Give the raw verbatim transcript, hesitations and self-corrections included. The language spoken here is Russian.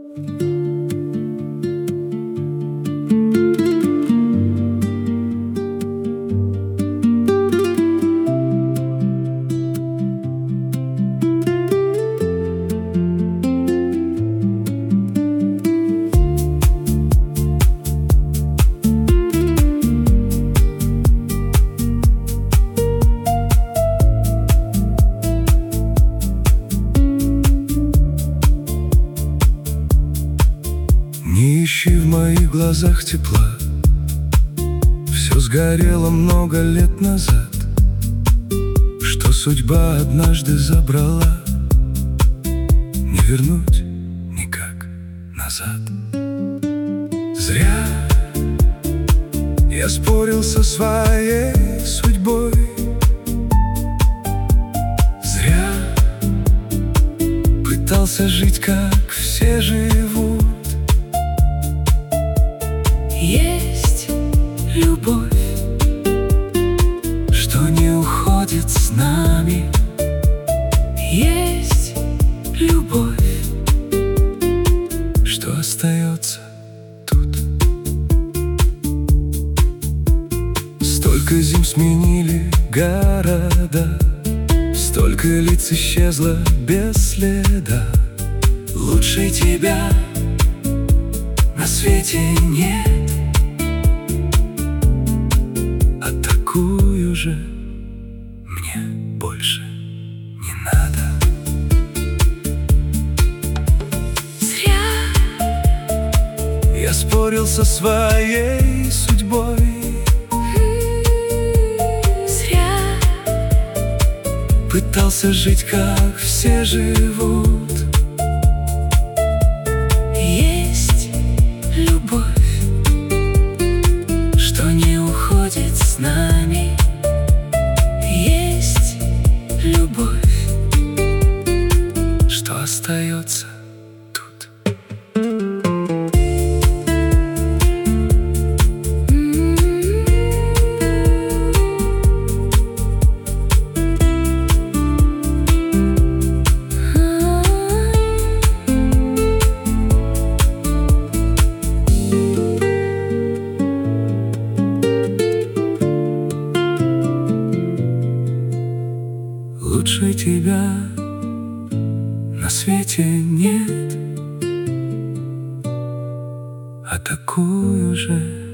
Не ищи в моих глазах тепла, все сгорело много лет назад, что судьба однажды забрала, не вернуть никак назад. Зря я спорил со своей судьбой, зря пытался жить, как все живут. Есть любовь, что не уходит с нами. есть любовь, что остается тут. Столько зим сменили города, столько лиц исчезло без следа. лучше тебя на свете нет. А такую же мне больше не надо. Зря Я спорил со своей судьбой, зря пытался жить, как все живут. есть любовь, Что не уходит с нами. Есть любовь, что остается тут. Лучше тебя на свете нет, а такую же